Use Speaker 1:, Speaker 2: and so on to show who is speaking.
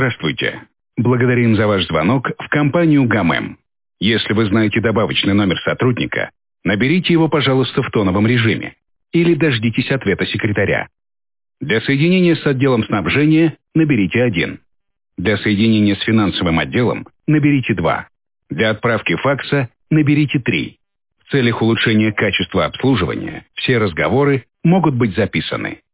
Speaker 1: Здравствуйте. Благодарим за ваш звонок в компанию ГАМЭМ. Если вы знаете добавочный номер сотрудника, наберите его, пожалуйста, в тоновом режиме или дождитесь ответа секретаря. Для соединения с отделом снабжения наберите 1. Для соединения с финансовым отделом наберите 2. Для отправки факса наберите 3. В целях улучшения качества обслуживания все разговоры могут быть записаны.